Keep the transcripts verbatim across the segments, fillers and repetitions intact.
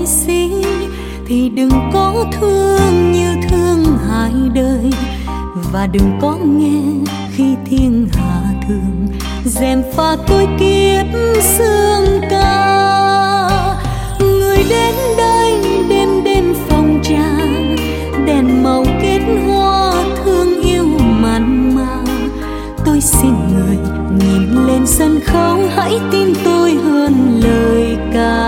xí thì đừng có thương như thương hai đời, và đừng có nghe khi thiên hạ thường dèm pha tôi kiếp sương ca. Người đến đây đêm đêm phòng trà, đèn màu kết hoa thương yêu mặn mà. Tôi xin người nhìn lên sân khấu, hãy tin tôi hơn lời ca.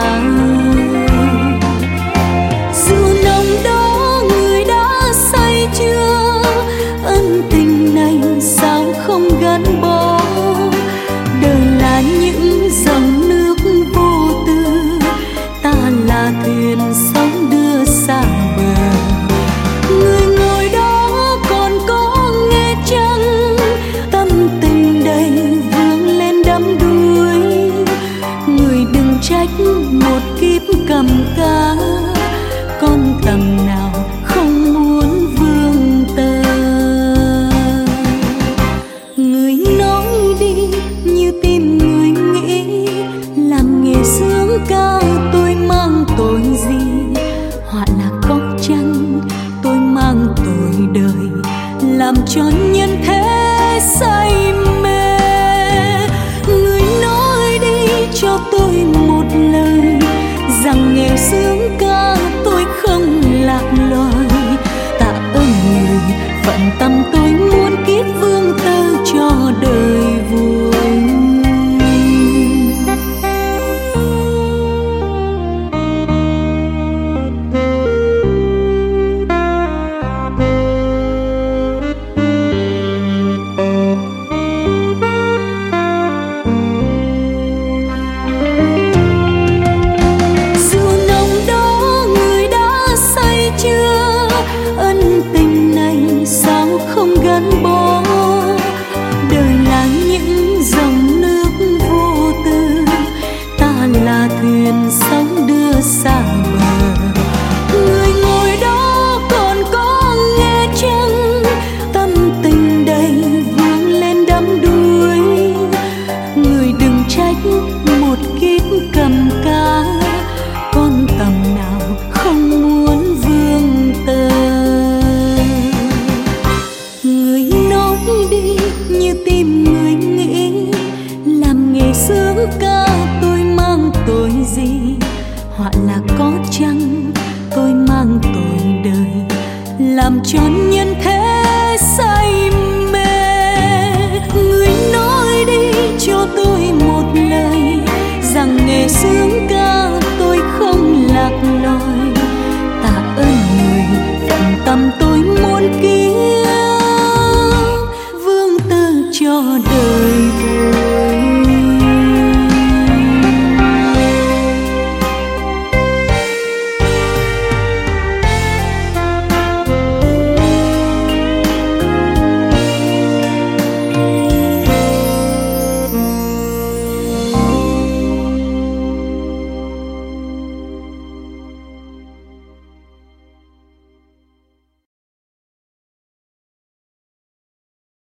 Dù nồng đó người đã say chưa, ân tình này sao không gắn bó. Đời là những dòng nước vô tư, ta là thuyền sóng đưa xa bờ. Người ngồi đó còn có nghe chăng, tâm tình đầy vương lên đắm đuối. Người đừng trách một kiếp cầm cá, con tầm nào không muốn vương tơ. Người nói đi như tim người nghĩ, làm nghề sướng ca tôi mang tội gì. Họa là có chăng tôi mang tội đời, làm cho nhân thế say mê. Người nói đi cho tôi một lời, rằng nghèo sướng ca tôi không lạc loài. Tạ ơn người phận tâm tôi muốn kiếp vương tơ cho đời vui. Thuyền sóng đưa xa bờ. Người ngồi đó còn có nghe chăng, tâm tình đầy vương lên đắm đuối. Người đừng trách một kiếp cầm cá, con tầm nào không muốn vương tơ. Người nói đi như tim người nghĩ, làm nghề sướng ca tôi mang tội gì. Họa là có chăng tôi mang tội đời, làm cho nhân thế say mê. Người nói đi cho tôi một lời, rằng nghề sướng ca tôi không lạc loài. Tạ ơn người phận tâm tôi muốn kiếp vương tơ cho đời vui.